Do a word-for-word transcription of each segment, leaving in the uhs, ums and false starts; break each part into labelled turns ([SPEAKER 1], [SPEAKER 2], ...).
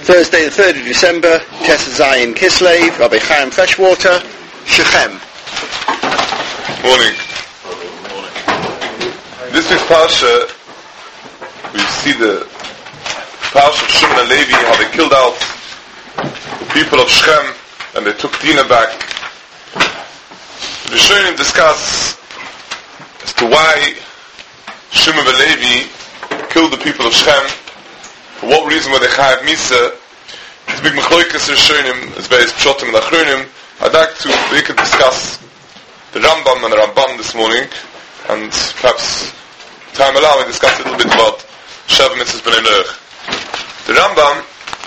[SPEAKER 1] Thursday the third of December, Tessa Zion Kislev, Rabbi Chaim Freshwater, Shechem.
[SPEAKER 2] Morning. Morning. This week's Parsha, we see the Parsha of Shimon and Levi, how they killed out the people of Shechem and they took Dinah back. The Rishonim discuss as to why Shimon and Levi killed the people of Shechem. For what reason were they chayav misa? It's big mechloikas Rishonim, as various pshotim and achronim. I'd like to we could discuss the Rambam and the Ramban this morning, and perhaps time allowing discuss a little bit about Sheva Mitzvahs B'nai Noach. The Rambam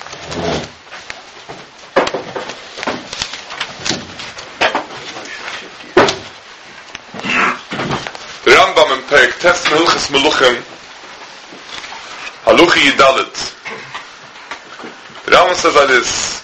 [SPEAKER 2] The Rambam in Perek Tes Hilchos Meluchim Haluchi Yidalit. The Rambam says like this.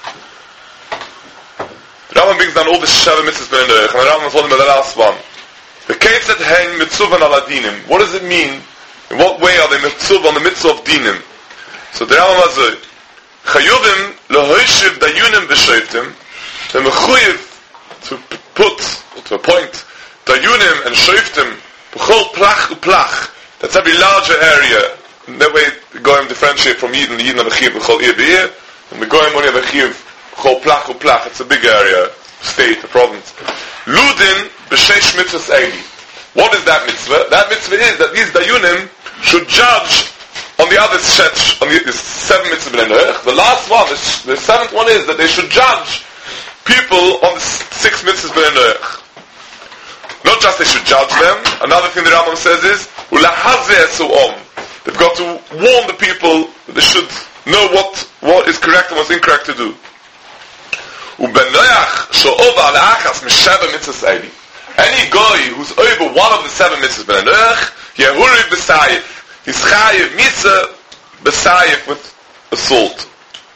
[SPEAKER 2] The Rambam brings down all the Sheva Mitzvahs B'nai Noach, and the Rambam is holding by the last one. The Ketzet Hein Mitzuvan Ala Dinim. What does it mean? In what way are they Mitzuv on the Mitzvah of Dinim? So the Rambam has a Chayuvim Lehoishiv Dayunim B'Shoiftim. They're mechuyev to put, or to appoint Dayunim and Shoiftim B'chol Plach U'Plach. That's every larger area. In that way, the Goyim differentiate from Yidden. Yidden have a Chiv B'chol Ir B'Ir, and the Goyim only have a Chiv B'chol Plach U'Plach. It's a big area, state, a province. Ludin B'Sheish Mitzvahs Eili. What is that mitzvah? That mitzvah is that these Dayunim should judge on the other shetch, on the, the seven mitzvahs B'nai Noach. The last one, the, the seventh one is that they should judge people on the six mitzvahs B'nai Noach. Not just they should judge them. Another thing the Rambam says is Ulahazeh Su'om. They've got to warn the people that they should know what, what is correct and what's incorrect to do. Uben Noach Sho'ova Ala'achas Misheva Mitzvahs Eili. Any guy who's over one of the seven mitzvahs B'nai Noach, Yehuri B'Sayif. He's chayiv misa b'sayif with assault.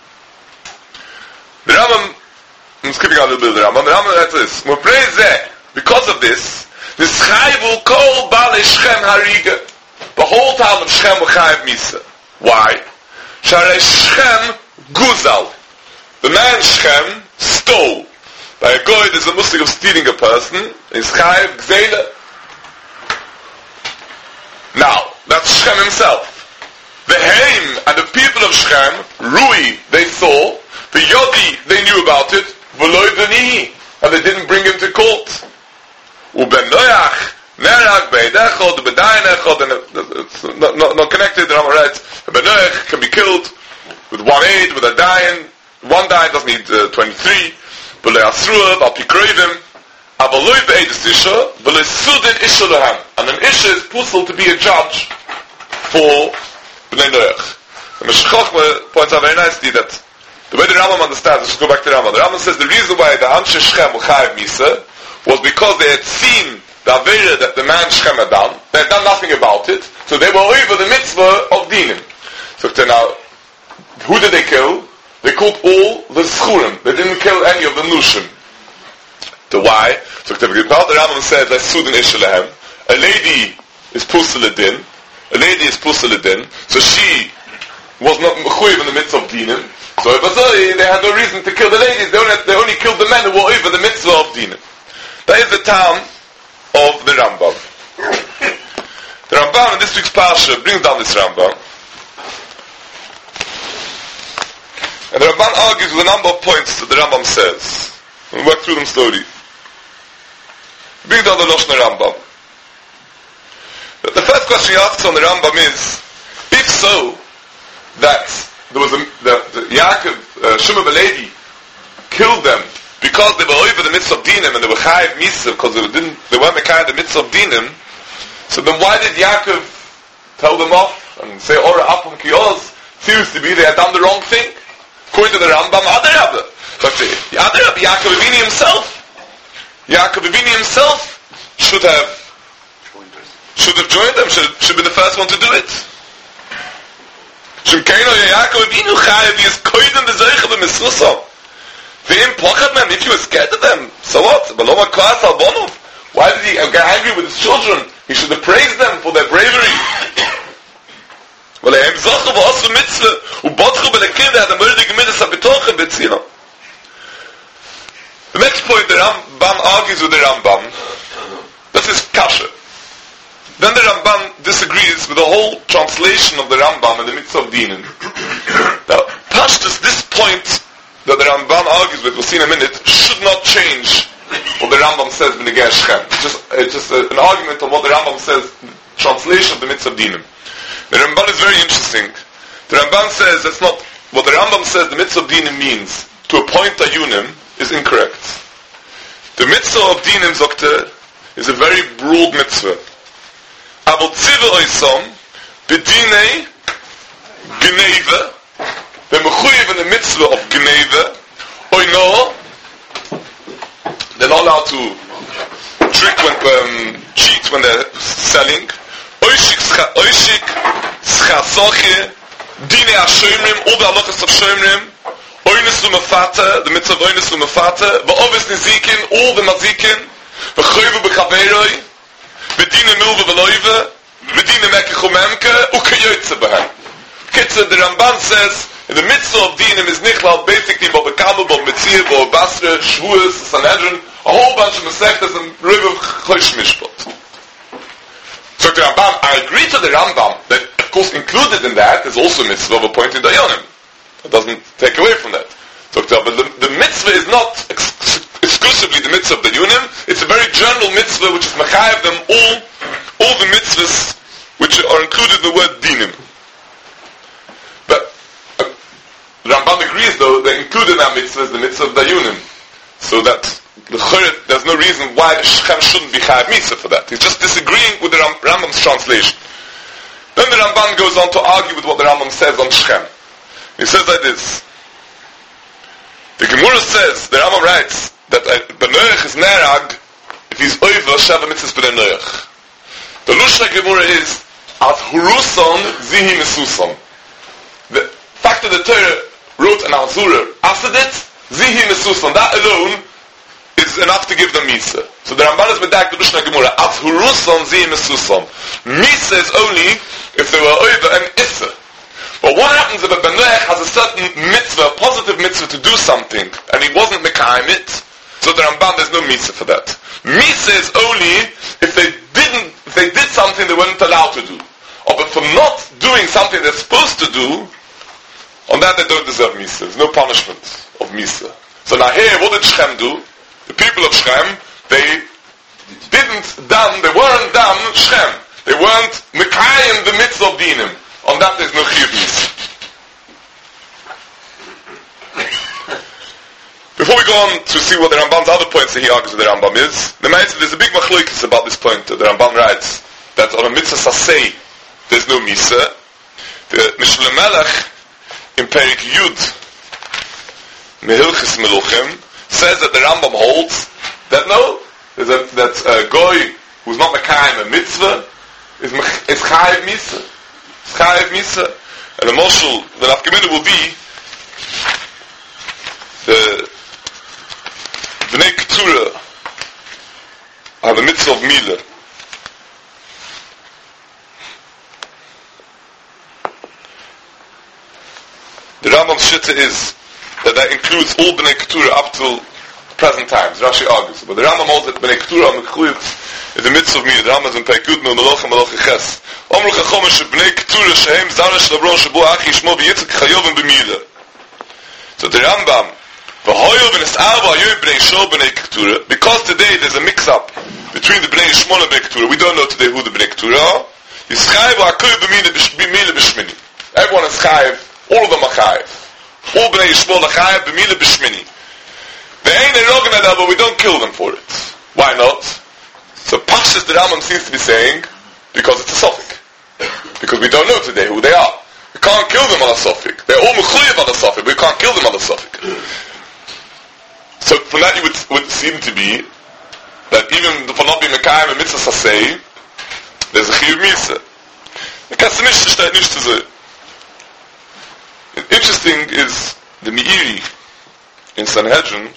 [SPEAKER 2] The Rambam, I'm skipping out a little bit of the Rambam. The Rambam writes this: because of this, this chayiv will call Baalei Shechem hariga. The whole town of Shechem will chayiv misa. Why? Sharei Shechem guzal. The man Shechem stole. By a guy, there's a musik of stealing a person. He's chayiv gzeila. Now, that's Shechem himself. The Haim and the people of Shechem, Rui, they saw. The Yodi, they knew about it. V'loi danihi, and they didn't bring him to court. Uben Noach, Nerag be'edechod, be'dayin echod, and it's not, not, not connected. The Rambam writes, Uben Noach can be killed with one aid, with a dayin. One dayin doesn't need uh, twenty-three. V'loi asruah, v'alpi kroivim. And an Isha is puzzled to be a judge for B'nai Noach. The Meshech Chochmah points out very nicely that the way the Rambam understands, let's go back to the Rambam. The Rambam says the reason why the Anshe Shechem were chayav misa was because they had seen the Avera that the man Shechem had done. They had done nothing about it, so they were over the mitzvah of Dinim. So now, who did they kill? They killed all the Schurim. They didn't kill any of the Nushim. To why? So the Rambam says that Sudan Ishalahem, a lady is Pusaladin, a lady is Pusaladin, so she was not mechuyev in the midst of dinim. So if they had no reason to kill the ladies, they only, they only killed the men who were over the mitzvah of dinim. That is the town of the Rambam. The Rambam in this week's Parsha brings down this Rambam, and the Rambam argues with a number of points that the Rambam says. We'll work through them slowly. Bring down the Lashon Rambam. The first question he asks on the Rambam is, if so, that there was a, that the Yaakov, uh, Shimon and Levi killed them because they were over the mitzvah of Dinim and they were chayiv misa because they didn't, they weren't chayiv the mitzvah of Dinim. So then why did Yaakov tell them off and say, Ora apum kioz? Seems to be they had done the wrong thing. According to the Rambam, Adarabba. But the Adarabba, Yaakov Avinu himself, Yaakov Avinu himself should have should have joined them, should, should be the first one to do it. Yaakov Avinu chayav is koydem b'zoicha b'misruso. Ve'im pochad mem, if you were scared of them, so what? Why did he get angry with his children? He should have praised them for their bravery. Well, they have zochu v'osu mitzvah, u'botchu b'lekim, they had a murder gemiddus argues with the Ramban. This is kasha. Then the Ramban disagrees with the whole translation of the Rambam in the mitzvah of dinim. Now, Pashtus, this point that the Ramban argues with, we'll see in a minute, should not change what the Rambam says in the Ger Shechem. It's just, it's just a, an argument on what the Rambam says, translation of the mitzvah of dinim. The Ramban is very interesting. The Ramban says that's not, what the Rambam says the mitzvah of dinim means, to appoint a yunim, is incorrect. The mitzvah of dinim, Zokter, is a very broad mitzvah. Aber tzive oisom, bedinei, gneve, b'mechuyev in the mitzvah of gneve, oino, they're not allowed to trick when, um, cheat when they're selling, oishik, oishik, schasoche, dine ha-shoymrim, all the halachas of shoymrim, oinus l'mefata, the mitzvah of oinus l'mefata, v'ovis nizikin, all the mazikin, v'choyvu b'chaveroi, Medina milve veloive, Medina mekechumemke, ukayoytze behem. Kitzer, the Ramban says, in the mitzvah of dinim is nichlal, basically, bo bekabel, bo metzir, bo basra, shvuas, sanhedrin, a whole bunch of mesechtas and river chosh mishpot. So the Ramban, I agree to the Rambam, that of course included in that is also mitzvah of appointing dayanim. It doesn't take away from that. So but the, the mitzvah is not ex- exclusively the mitzvah of the yunim, it's a very general mitzvah which is mechayev them all, all the mitzvahs which are included in the word dinim. But uh, Rambam agrees though that included in that mitzvah is the mitzvah of the yunim. So that the chayret, there's no reason why the Shechem shouldn't be chayev mitzvah for that. He's just disagreeing with the Ram, Rambam's translation. Then the Ramban goes on to argue with what the Rambam says on Shechem. He says like this. The Gemara says, the Rambam writes, that Benoach is nerag if he's over Sheva mitzvahs Benoach. The Lushna Gemara is as Huruson zihi mesuson. The fact that the Torah wrote an Azura Asadit zihi mesuson. That alone is enough to give them Misa. So the Ramban is medak the Lushna Gemara as Huruson zihi mesuson. Misa is only if they were over an Issa. But what happens if a Benoach has a certain mitzvah, a positive mitzvah to do something, and he wasn't mekayim it? So the Ramban, there's no Misa for that. Misa is only if they didn't, if they did something they weren't allowed to do. Or but for not doing something they're supposed to do, on that they don't deserve Misa. There's no punishment of Misa. So now here, what did Shechem do? The people of Shechem, they didn't done, they weren't done Shechem. They weren't mekayim the mitzvah of dinim. On that there's no chiyuv Misa. Before we go on to see what the Rambam's other points that he argues with the Rambam is, the Maisa, there's a big machlokes about this point that the Rambam writes, that on a mitzvah sasei, there's no Misa. The Mishlei Melech, in Perik Yud, Mehilchis Meluchim, says that the Rambam holds that no, that, that a goy who's not mekayim a mitzvah, is, is chayiv Misa. Is chayiv Misa. And the moshul, the nafkamina will be, the Bnei Keturah have a mitzvah of Mila. The Rambam's shitta is that that includes all Bnei Keturah up till present times. Rashi argues. But the Rambam holds that Bnei Keturah is a mitzvah of Mila. The Rambam is in Peikut no Melocha Melocha Ches. Omru Chachomesh Bnei Keturah shehem zarash labron shebo achi shmo v'yitzak chayovim b'Mila. So the Rambam because today there's a mix-up between the Bnei Yishmon and Bnei Keturah. We don't know today who the Bnei Keturah are. Everyone is chayiv. All of them are chayiv. All Bnei Yishmon are chayiv b'mila b'shmini. They ain't a rogan adel, but we don't kill them for it. Why not? So Pashas the Rambam seems to be saying because it's a suffix. Because we don't know today who they are. We can't kill them on a suffix. They're all mechuyev on a suffix, but we can't kill them on a suffix. So from that you would, would seem to be that even for not being mekayim a mitzvah sasei, there's a chiyuv misa. The Kassamish steht nicht zu so. Interesting is the Meiri in Sanhedrin.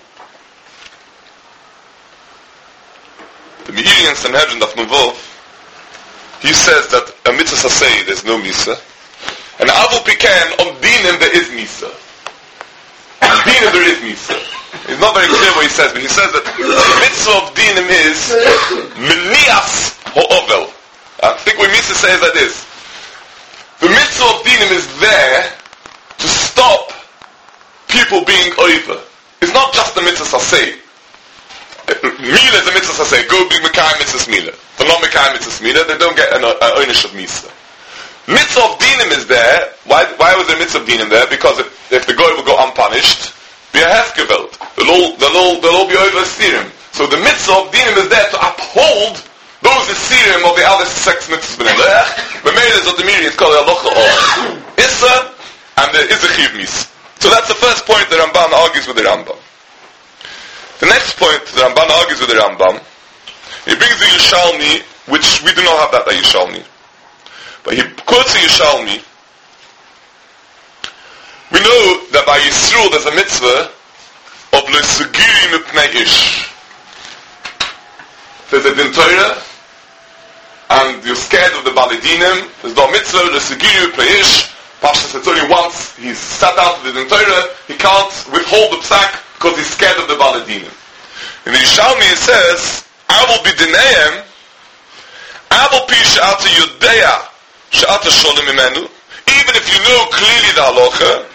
[SPEAKER 2] The Meiri in Sanhedrin of Nuvov, he says that a mitzvah sasei there's no misa, and avul pikan on dinim there is misa. On dinim there is misa. He's not very clear what he says, but he says that the mitzvah of dinim is menias ha'ovel. I think what he means to say is that this. The mitzvah of dinim is there to stop people being over. It's not just the mitzvah saseh. Mila is a mitzvah saseh. Go be mekayim mitzvah mila. They're not mekayim mitzvah mila, they don't get an, an ownership of misa. Mitzvah of dinim is there. Why, why was there mitzvah of dinim there? Because if, if the goy will go unpunished, be a hefgeveld. They'll all, they'll all, they'll all be over Asirim. So the mitzvah of dinim is there to uphold those Asirim of the other sex mitzvahs. But maybe there's a demiri, it's called halacha or Issa, and there is a chiv mis. So that's the first point the Ramban argues with the Rambam. The next point the Ramban argues with the Rambam, he brings the Yishalmi, which we do not have that, the Yishalmi. But he quotes the Yishalmi. We know that by Yisroel there's a mitzvah of L'Sugiri Mipnei Ish. There's a din Torah, and you're scared of the Baladinim. There's no mitzvah, L'Sugiri Mipnei Ish. Pashas, it's only once he's sat out of the din Torah, he can't withhold the psak because he's scared of the Baladinim. In the Yishalmi it says, I will be dineim, I will be she'ata yodea, she'ata sholem imenu, even if you know clearly the halacha,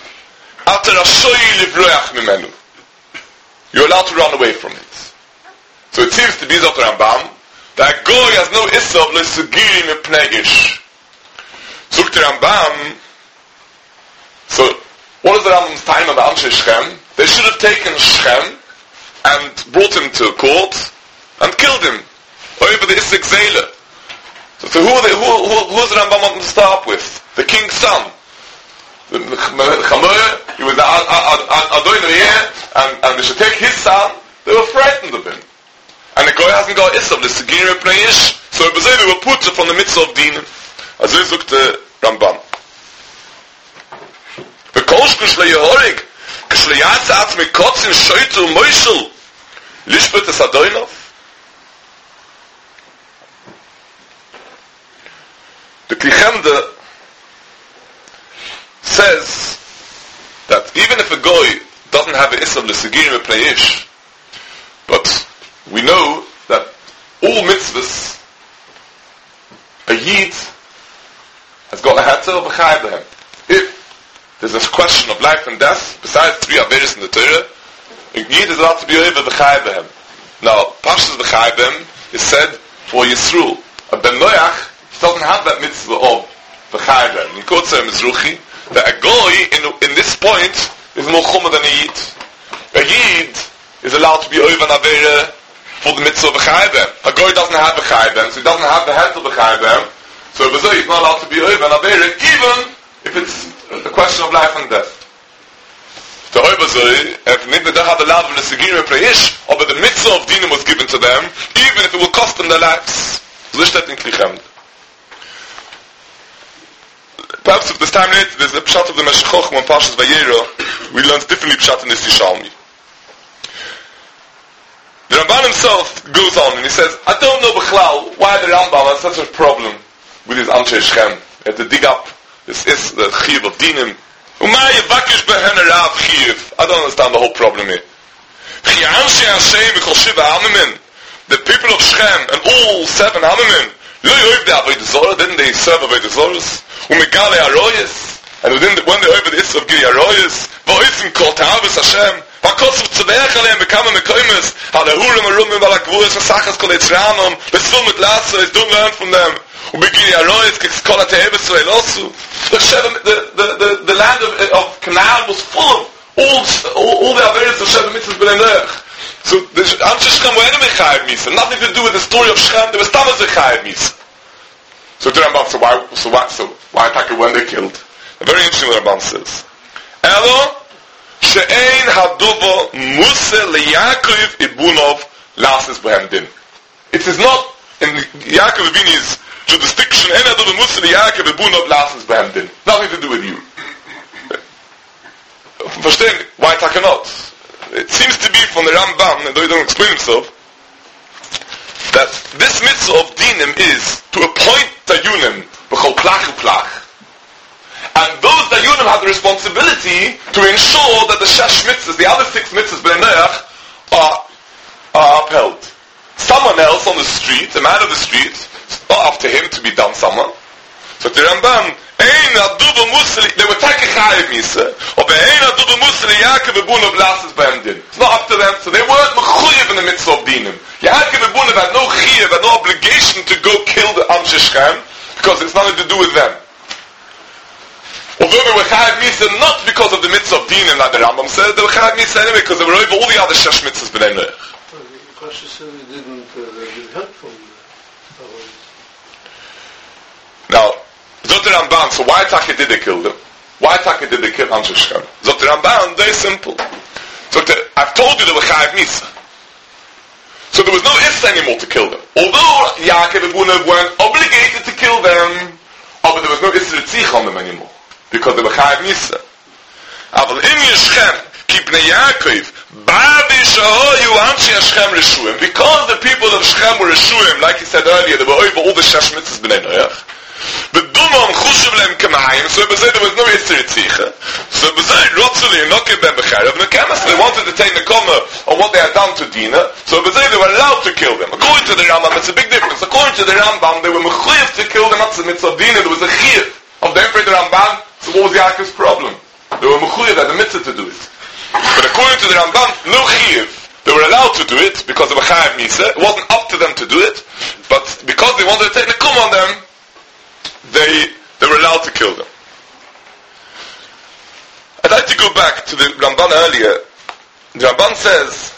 [SPEAKER 2] you're allowed to run away from it. So it seems to be Zot Rambam that Goy has no issa of l'sugiri mipnei ish. Zot Rambam. So what is the Rambam's time on the Anshe Shechem? They should have taken Shechem and brought him to court and killed him over the Isik Zayla. So, so who, are they, who, who, who is the Rambam wanting to start with? The king's son. The Chamoyer, he was Adon here, and, and they should take his son. They were frightened of him. And the guy hasn't got Issa of the Segir Mipnei Ish. So it was they were put from the mitzvah of dinim. As we look to Rambam. The Kolsh Kushle Yehorig, Kushle Yatsa Atzmi Kotzin Shoytu Moishel, Lishpet es Adoinov. The Klichemde says that even if a goy doesn't have an issa of l'segir mipnei ish, but we know that all mitzvahs, a yid has got a heter of a chayv. If there's a question of life and death, besides three averis in the Torah, a yid is allowed to be over the chayv. Now, Pashas the chayv is said for Yisroel. A ben Noach doesn't have that mitzvah of the chayv. In Kotzer Mizruchi, that a goy in, in this point is more chumma than a yid. A yid is allowed to be over an avera for the mitzvah of a chayvem. A goy doesn't have a chayvem, so he doesn't have the head of a chayvem. So he's not allowed to be over an avera, even if it's a question of life and death. The Oibazoi, if they don't have the love of the Segir Mipnei, but the mitzvah of dinim was given to them, even if it will cost them their lives. So this is in Klichem. Perhaps if there's time later, there's a pshat of the Meshech Chochmah on Parshas Vayera. We learn differently pshat in this Yishalmi. The Ramban himself goes on and he says, I don't know Bechlal why the Rambam has such a problem with his Anshe Shechem. He had to dig up this is the Chiv of Dinim. I don't understand the whole problem here. The people of Shechem and all seven Amimim, didn't they serve Avodah Zorah? Umegale Aroyes, and when they over the Issa of Giri Aroyes, Voisim Kol Ta'avis Hashem, Vakotsu Tzavech Aleim Bekama Mekoimes, Halahurim Arumim Valakvuris Vasachas Kol Yitzranum, Besfum Mit Lasso, is don't learn from them. Umegiri Aroyes, Kol HaTe'eves Soelosu. The the the the land of, of Canaan was full of all all, all the Averis of Sheva Mitzvahs B'nei Noach. So the Anshe Shechem were enemy Chayav Misa, nothing to do with the story of Shechem. There was Tamas Chayav Misa. So the Rambam, so why, so why, so why attack it when they're killed? A very interesting what Rambam says. Elo she'ein haduvo musa leYaakov ibunov lasis b'hem din. It is not in Yaakov Avini's jurisdiction. Ein haduvo musa leYaakov ibunov lasis b'hem din. Nothing to do with you. Verstehen? Why attack it not? It seems to be from the Rambam, though he doesn't explain himself, that this mitzvah of dinim is to appoint dayunim b'chol plach u'plach, and those dayunim have the responsibility to ensure that the shesh mitzvahs, the other six mitzvahs b'nei Noach, of the street, it's not up to him to be done someone. So the Rambam, Ein aduba musli, they were taking chayiv misa, or ein aduba musli Yaakov Abuna blasses by him din. It's not up to them, so they weren't mechuyev in the midst of dinim. Yaakov Abuna had no chayiv, had no obligation to go kill the Am Shechem, because it's nothing to do with them. Although they were chayiv misa not because of the mitzvah of dinim, like the Rambam said, they were chayiv misa anyway, because they were over all the other shesh mitzvahs b'nei noach.
[SPEAKER 3] Kasha said he didn't, uh, didn't help from uh,
[SPEAKER 2] Now, Zoter Ramban, so why Taka did they kill them? Why Taka did they kill Anshe Shechem? Zoter Ramban, very simple. Zoter, I've told you they were chayiv misa. So there was no issa anymore to kill them. Although Yaakov and Abuna weren't obligated to kill them, oh, but there was no issa ritzich on them anymore. Because they were chayiv misa. Aval in Yeshchem, kipnei Yaakov, Babi shahoyu Anshe Shechem reshuim. Because the people of Shechem were reshuim, like he said earlier, they were over all the shesh mitzvahs b'nei noach. But Dumam Chushav Lem Kamayim, so it was there was no Yisr Tzitzicha. So it was there, Rotzuli, and Nokev Ben Becharev, and the Kamas, they wanted to take the Koma on what they had done to Dina, so it was there they were allowed to kill them. According to the Rambam, it's a big difference. According to the Rambam, they were mechuyev to kill them, not the mitzvah of Dina, there was a chiyuv of the Emperor Ramban, so what was Yaakov's problem? They were mechuyev, they had the mitzvah to do it. But according to the Rambam, no chiyuv. They were allowed to do it, because they were chayav misa, it wasn't up to them to do it, but because they wanted to take the Koma on them, They they were allowed to kill them. I'd like to go back to the Ramban earlier. The Ramban says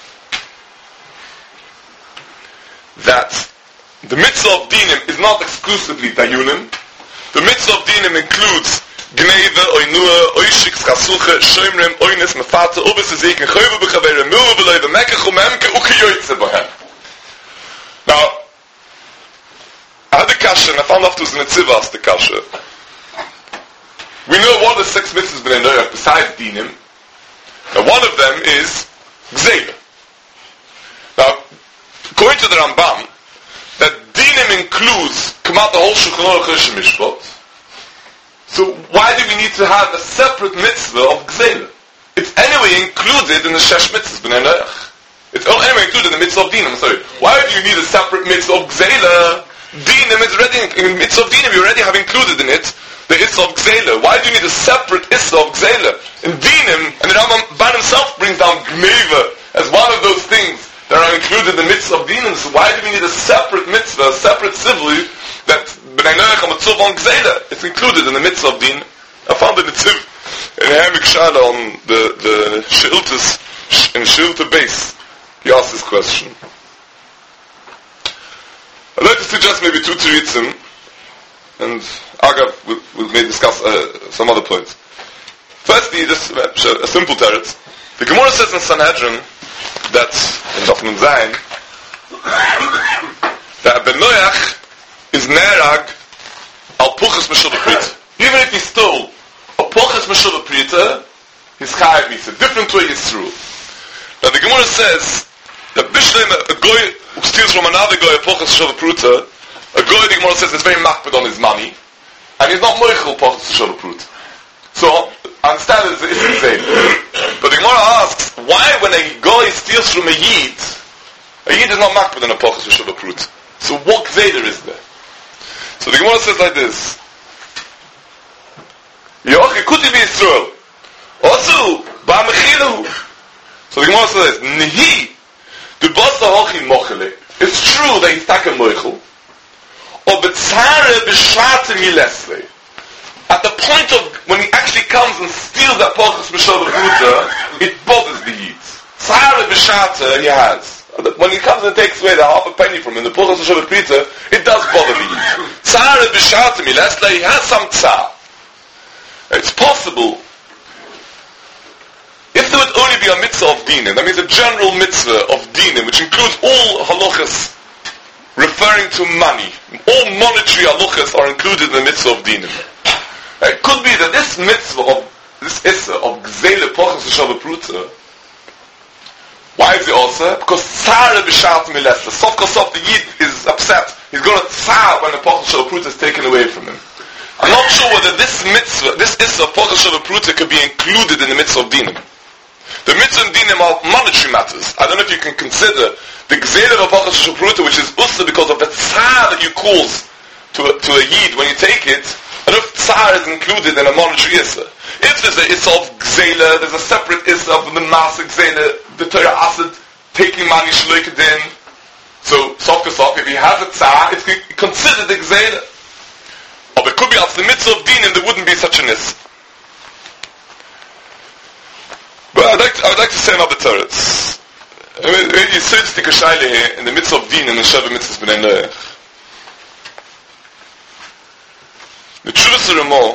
[SPEAKER 2] that the mitzvah of dinim is not exclusively dayunim. The mitzvah of dinim includes gneva, oinua, oishik, chasuche, shoymrem, oines, mefata, obis ezekin, choyve b'chavere, milva b'loive, mekech umemke, ukiyoytze bohem. Now, I had the kasha, and I found out it was Netzivas, the kasha. We know what the six mitzvahs b'nei noach besides dinim. Now one of them is gzeila. Now, according to the Rambam, that dinim includes Kamat the whole Shulchan Aruch Rishon Mishpot. So why do we need to have a separate mitzvah of gzeila? It's anyway included in the shesh mitzvahs b'nei noach. It's anyway included in the mitzvah of dinim. Sorry, why do you need a separate mitzvah of gzeila? Dinim is already, in mitzvah of dinim, you already have included in it the issa of gzeila. Why do you need a separate issa of gzeila? In dinim, and the Rambam by himself brings down gneva as one of those things that are included in the mitzvah of dinim. So why do we need a separate mitzvah, a separate sivli, that b'nei noach ha-mitzuv on gzeila? It's included in the mitzvah of dinim. I found the Netziv in Hamik Shala on the, the Sheiltas, in Sheilta base. He asked this question. I'd like to suggest maybe two tziritzim, and Agav will, will may discuss uh, some other points. Firstly, just a simple teretz. The Gemara says in Sanhedrin that in Daf Nun Zayin that Ben Noach is nerag al puchas meshuvah prita. Even if he stole a puchas meshuvah prita, he's chayav misa. Different way is true. Now the Gemara says that Bishleim, a goy who steals from another goy a pochas shova pruta, a goy, the Gemara says, is very makpid on his money, and he's not moichel pochas shova pruta. So, I understand it's the same. But the Gemara asks, why when a goy steals from a yid, a yid is not makpid on a pochas shova pruta? So what gzeder is there? So the Gemara says like this, Yochi kuti be Yisrael, Osu, ba mechilu. So the Gemara says, Nehi, the basa hochi mochele. It's true that he's taken moichel. Or betzare b'shate milesle. At the point of when he actually comes and steals that pochas b'shova pruta, it bothers the yid. Tzare b'shate he has. When he comes and takes away the half a penny from him, the pochas b'shova pruta, it does bother the yid. Tzare b'shate milesle, he has some tzar. It's possible. If there would only be a mitzvah of dinim, that means a general mitzvah of dinim, which includes all halachas referring to money, all monetary halachas are included in the mitzvah of dinim. It could be that this mitzvah of this issa of gzeile pochas shava pruta, why is it also? Because tzara b'shat milesta. Sof kosof, the yid is upset. He's going to tzar when the pochas shava pruta is taken away from him. I'm not sure whether this mitzvah, this issa of pochas shava pruta could be included in the mitzvah of dinim. The mitzvah in dinim dinim of monetary matters. I don't know if you can consider the gzeira of Achas Shapruta, which is usa because of the tsar that you cause to a, to a yid when you take it, and if tsar is included in a monetary issa. If there's a issa of gzeira, there's a separate issa of the master gzeira, the Torah acid, taking money shloikadin. So, sof sof, if he has a tsar, it's considered the gzeira. Or it could be as the mitzvah of dinim, there wouldn't be such an issa. But I'd like to, I'd like to say another teretz. I mean, you said the kashayle here in the mitzvah of dinim and sheva mitzvahs b'nei noach. The Tshuvas Ramah,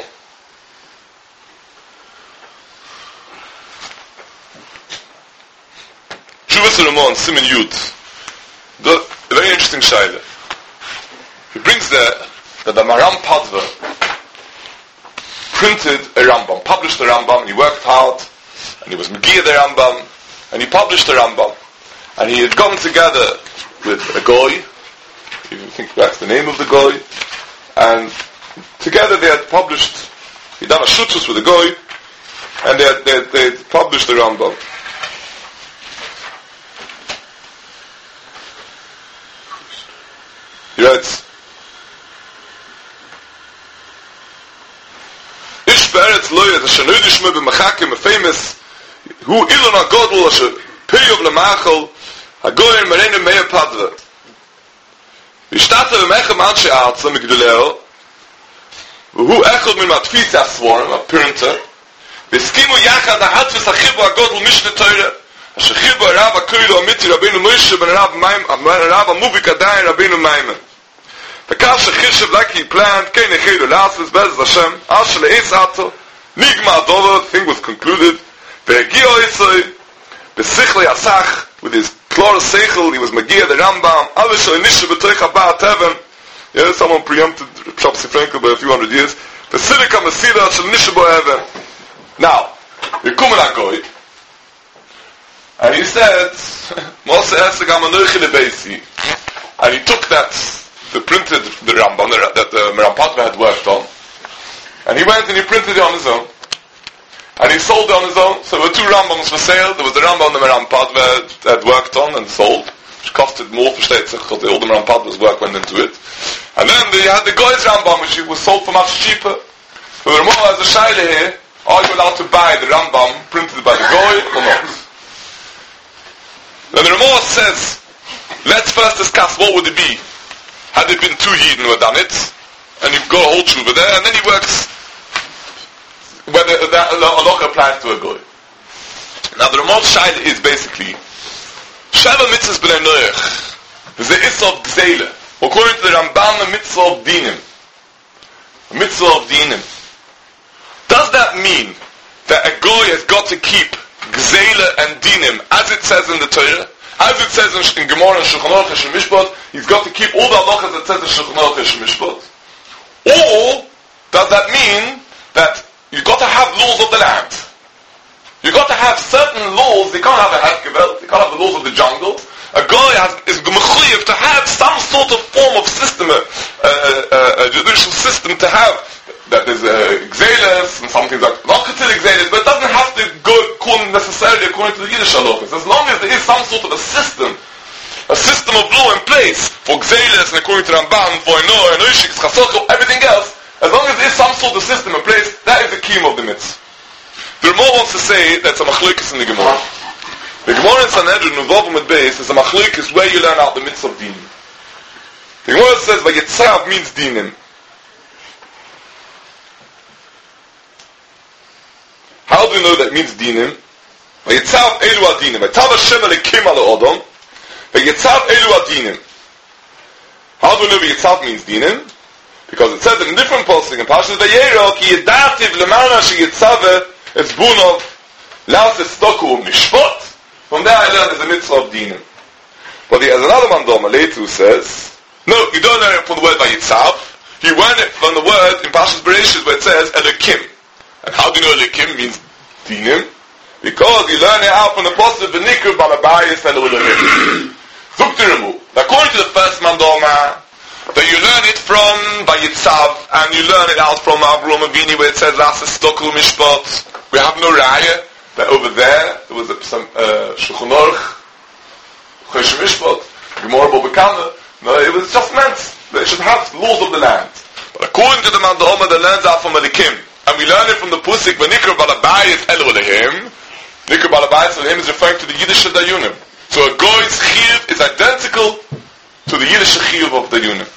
[SPEAKER 2] Tshuvas Ramah and Siman Yud, the very interesting shaila. He brings there that the Maram Padva printed a Rambam, published a Rambam, and he worked hard, and he was Megiyah the Rambam, and he published the Rambam, and he had gotten together with a goy, if you think that's the name of the goy, and together they had published, he'd done a shutus with a goy, and they had, they had, they had published the Rambam. He writes, Ish be'eretz loyet asher no yishma b'machakim a famous hu ilon hagodol asher peyov l'machol hagoyim merenim meir padva v'shtata v'mechem anshe arza migdoleo v'hu echod min matfis asvorim a printer v'skimu yachad ha'hatvis hachibu hagodol mishne Torah asher chibu ha'rav ha'koylo amiti Rabbeinu Moshe ben ha'rav ha'muvik adayin Rabbeinu Maimon. The Kasha Chishav, like he planned, came in Chedu Lasses, Bez Hashem, Asher Le'ez Ato, Nigma Adova, the thing was concluded, Ve'egio Yitzoi, Be'sichle Asach, with his Klor Seichel, he was Megiyah the Rambam, Alisha Enisha B'toich Abba Teven, yeah, someone preempted Shopsi Frankel by a few hundred years, Ve'silika Mesida, Asher Enisha Bo'even. Now, Yekumen HaGoy, and he said, Mose Eseg HaManoich Le'beisi, and he took that, the printed the Rambam that the Maram Padva had worked on, and he went and he printed it on his own, and he sold it on his own. So there were two Rambams for sale. There was the Rambam the Maram Padva had worked on and sold, which costed more for Shtetzach because all the Maram Padva's work went into it. And then they had the Goy's Rambam, which was sold for much cheaper. So the Ramah has a shaila here: are you allowed to buy the Rambam printed by the Goy or not? Then the Ramah says, let's first discuss what would it be. Had there been two Yidden who had done it, and you've got a whole tshuva there, and then he works whether that halacha applies to a goy. Now the Ramah shaila is basically Sheva mitzvahs b'nei noach. There's the issa of gzeila. According to the Ramban, the mitzvah of dinim. The mitzvah of dinim. Does that mean that a goy has got to keep gzeila and dinim as it says in the Torah? As it says in, in Gemara and Shulchan Aruch and Mishpat, he's got to keep all the halachas that says in Shulchan Aruch and Mishpat. Or does that mean that you've got to have laws of the land? You've got to have certain laws. You can't have a Hefgevelt. You can't have the laws of the jungle. A guy has, is mechuyev to have some sort of form of system, a, a, a, a judicial system to have. That there's uh, Gzeles and some things like not considered Gzeles, but it doesn't have to go according, necessarily according to the Yiddish halachas. As long as there is some sort of a system, a system of law in place for Gzeles and according to Ramban, for Enoch, and Oishik, Chasocho, everything else, as long as there is some sort of system in place, that is the key of the mitzvah. The Ramah wants to say that's a machlokes in the Gemara. The Gemara in Sanhedrin, Nuvavim with base, is a machlokes where you learn out the mitzvah of dinim. The Gemara says, Vayetzav means dinim. How do you know that means dinim? Vayetzav elu adinim. Vayetzav Hashem alekim ala odom. Vayetzav elu adinim. How do you know Vayetzav means dinim? Because it says in a different passage in Parshas Vayero, ki yedativ lemana sheyetzave esbunov laus estoku mishpot. From there I learned there's a mitzvah of dinim. But there's another one Doma later who says, no, you don't learn it from the word Vayetzav. You learn it from the word in Parshas Bereshit where it says Elokim. And how do you know Elokim means dinim? Because you learn it out from the Apostle V'nikru Balabayis and Ulamim. Zuktiramu. According to the first Mandoma, that you learn it from Vayetzav, and you learn it out from Avraham Avinu where it says Las Estoklu Mishpat. We have no raya. that over there, there was a, some, uh, Shulchan Aruch, Chosh Mishpat, Gemara Bobekana. No, it was just meant that it should have laws of the land. But according to the Man Da'oma, the lands are from Elikim. And we learn it from the Pusik, when Nikr Balabayis Elu Elehim, Nikr Balabayis Elehim is referring to the Yiddish Dayunim. So a Goy's Chiyuv is identical to the Yiddish Chiyuv of the Dayunim.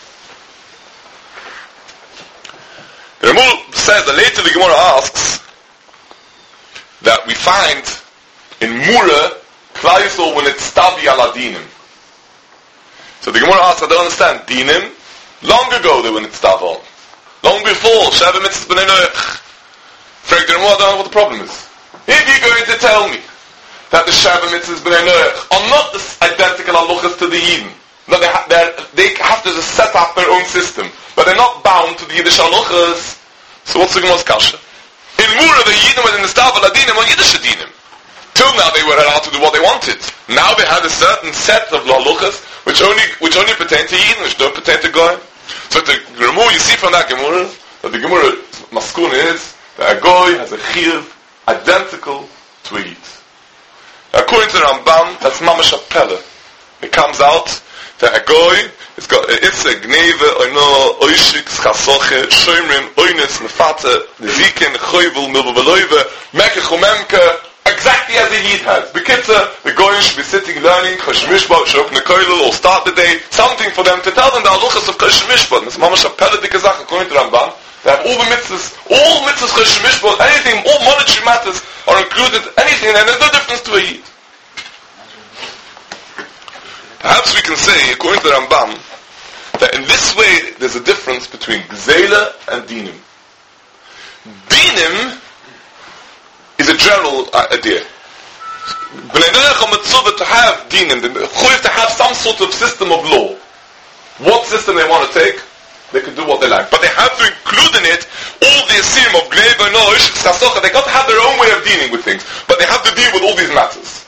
[SPEAKER 2] The Ramul says that later the Gemara asks that we find in Mura, Klal Yisrael when it's Stavi ala Dinim. So the Gemara asks, I don't understand, Dinim? Long ago they were in Stavi. Long before, Sheva Mitzvahs B'nai Noach. Frank the Ramul, I don't know what the problem is. If you're going to tell me that the Sheva Mitzvahs B'nai Noach are not the identical halachas to the Yidden, that they, ha- they have to just set up their own system, but they're not bound to the Yiddish halachas, so what's the Gemara's kasha? In Mura, the Yidden were in the Stav al-Adinim or Yiddish Adinim. Till now they were allowed to do what they wanted. Now they had a certain set of halachas which only which only pertain to Yidden, which don't pertain to Goyim. So the Gemara, you see from that Gemara, that the Gemara Maskun is that a Goy has a Chiyuv identical to a Yid. According to the Rambam, that's Mamash Apella. It comes out that a Goy has got a Itze, Gneve, Oino, Oishik, Chasoche, Shoimrim, Oines, Nefata, Nezikin, Choyvel, Milvaveloive, Mekech, Umemke, exactly as a Yid has. Bekitza, the Goyim should be sitting learning Chosh Mishpat, Shok Nekoilel, or start the day, something for them to tell them the halachas of Chosh Mishpat. It's Mamash Apella Dikazach, according to Rambam. They have all the mitzvahs, all mitzvahs Chosh Mishpat, anything, all monetary matters are included, anything, and there's no difference to a Yid. Perhaps we can say, according to the Rambam, that in this way there's a difference between Gzeila and Dinim. Dinim is a general uh, idea. B'nai Noach are mitzvah to have Dinim, to have some sort of system of law. What system they want to take, they can do what they like. But they have to include in it all the asim of Gnei, Oino, Ishik, Chasocha. They got to have their own way of dealing with things. But they have to deal with all these matters.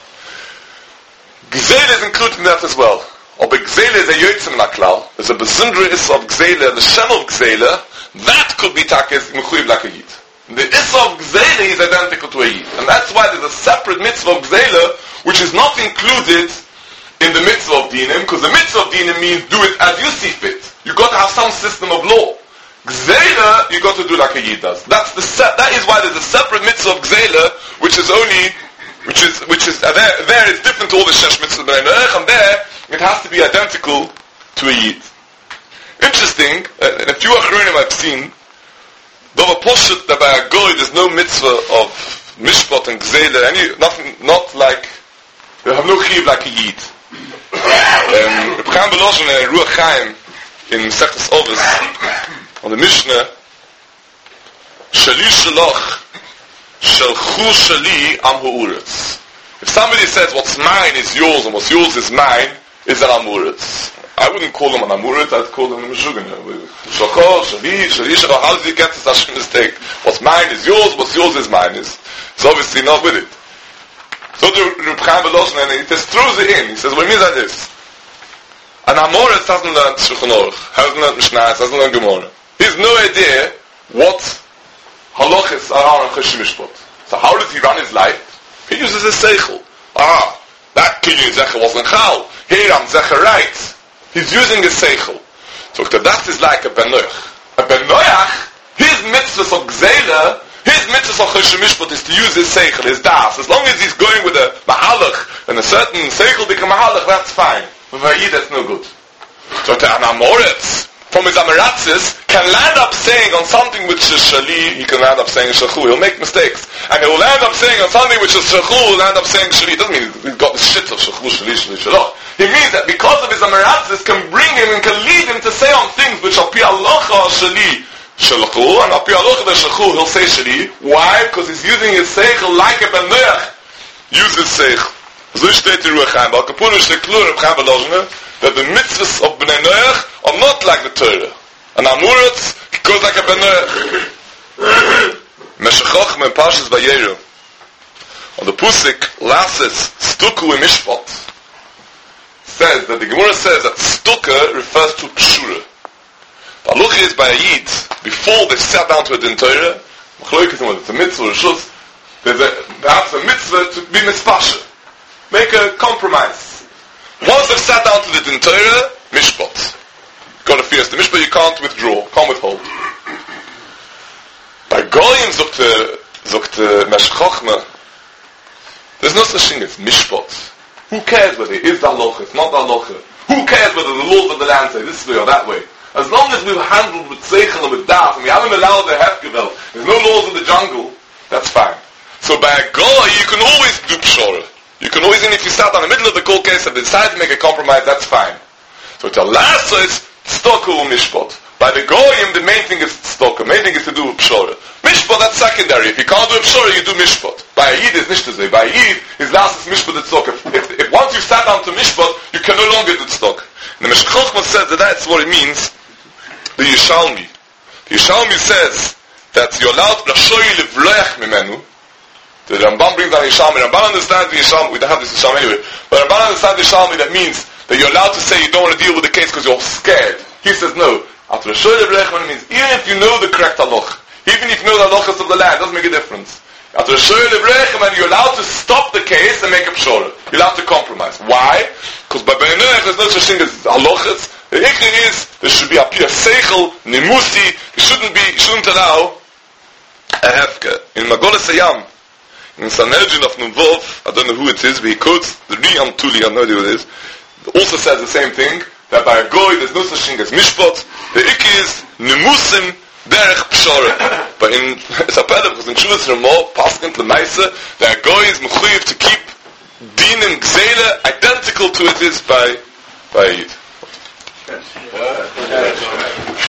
[SPEAKER 2] Gzeila is included in that as well. Or Gzeila is a yotzim laklal. There's a besindra issa of Gzeila, the shem of Gzeila, that could be takes mechuyev like a Yid. The issa of Gzeila is identical to a Yid. And that's why there's a separate mitzvah of Gzeila, which is not included in the mitzvah of Dinim, because the mitzvah of Dinim means do it as you see fit. You've got to have some system of law. Gzeila, you've got to do like a Yid does. That's the se- that is why there's a separate mitzvah of Gzeila, which is only which is which is uh, there there it's different to all the shesh mitzvahs b'nai noach, and there it has to be identical to a Yid. Interesting, uh, in a few achronim I've seen, though a poshut that by a goy there's no mitzvah of mishpat and gzeila, any nothing, not like they have no chiv like a Yid. Um, Reb Chaim Belozhin in Ruach Chaim in Mesechtes Ovis on the Mishnah, Shali Shalach Shalchu Shali Am Ha'uretz. If somebody says what's mine is yours and what's yours is mine, is an Amuretz. I wouldn't call him an Amuretz, I'd call him a Meshuggah. Shalcho, Shali, Shali Shalach, how does he get to such a mistake? What's mine is yours, what's yours is mine. Is it's obviously not with it. So the Reb Chaim Belozhin, and he just throws it in. He says, what means that is? An Amoritz hasn't learned Shulchan Aruch, hasn't learned Mishnah, hasn't learned Gemara. He has no idea what halachas are on Chosh Mishpat. So how does he run his life? He uses his seichel. Ah, that Kinyan Zecher wasn't chal. Here I'm Zecher right. He's using his seichel. So that is like a Ben Noach. A Ben Noach, his mitzvahs of Gzeila, his mitzvah of Chosh Mishpat is to use his seichel, his das. As long as he's going with a mahalach and a certain seichel become mahalach, that's fine. But for Yid, that's no good. So to an Amoritz, from his Amaratzis, can land up saying on something which is Shali, he can land up saying Shachu. He'll make mistakes. And he'll land up saying on something which is Shachu, he'll land up saying Shali. It doesn't mean he's got the shit of Shachu, Shali, Shali, Shalach. He means that because of his Amaratzis can bring him and can lead him to say on things which are Pi Alocha Shali, Shalachu, and Pi Alocha Shachu, he'll say Shali. Why? Because he's using his Seichel like a Ben Noach uses Seichel. So steht in Ruach Chaim, but Kapun is the clue of Chaim Belozhin, that the mitzvahs of Bnei Noach are not like the Torah. And Amuretz goes like a Ben Noach. Meshachach men Parshas Vayeru. On the Pusik, Lasis Stuku in Mishpat, says that the Gemara says that Stuka refers to Pshura. The halacha is by a Yid, before they sat down to a Din Torah, it's a mitzvah or shus, there's a, perhaps a mitzvah to be mispasha. Make a compromise. Once they've sat down to the Din Torah, mishpat. Got to fear the mishpat, you can't withdraw, can't withhold. By Goyim, sagt the, sagt the Meshech Chochmah, there's no such thing as mishpat. Who cares whether it is the halacha, it's not the halacha? Who cares whether the laws of the land say this way or that way? As long as we've handled with seichel and with das, and we haven't allowed the hefgevel, there's no laws of the jungle, that's fine. So by a goy, you can always do pshora. You can always, even if you sat on the middle of the cold case and decide to make a compromise, that's fine. So to last is tzedakah mishpat. By the goyim, the main thing is tzedakah. Main thing is to do pshora. Mishpat, that's secondary. If you can't do pshora, you do mishpat. By a yid is nicht to say. By a yid, his last is mishpat tzedakah. If, if once you sat down to mishpat, you can no longer do tzedakah. And the Meshech Chochmah says that that's what it means. The Yishalmi. The Yishalmi says that you're allowed Rashoy Livloech Mimenu. The Rambam brings down Yishalmi. Rambam understands the Yishalmi. We don't have this Yishalmi anyway. But Rambam understands the Yishalmi. That means that you're allowed to say you don't want to deal with the case because you're scared. He says no. After Rashoy Livloech Mimenu means even if you know the correct halach, even if you know the halachas of the land, it doesn't make a difference. After Rashoy Livloech Mimenu, you're allowed to stop the case and make a pshora. You're allowed to compromise. Why? Because by Beinech there's no such thing as halachas. The ikir is, there should be a pure seichel, nimusi, you shouldn't be, you shouldn't allow a hefke. In Magolas Hayam, in Sanhedrin of Nuvov, I don't know who it is, but he quotes the Riyam Tuli, I have no idea what it is, also says the same thing, that by a goy, there's no such thing as mishpat. The ikir is, nimusim, derech pshore. But in, it's a pedal, because in Shuvas Ramah, Paskin Lemaisa, that a goy is mechuyev to keep din and gzeila identical to it is by, by Yid. Yes.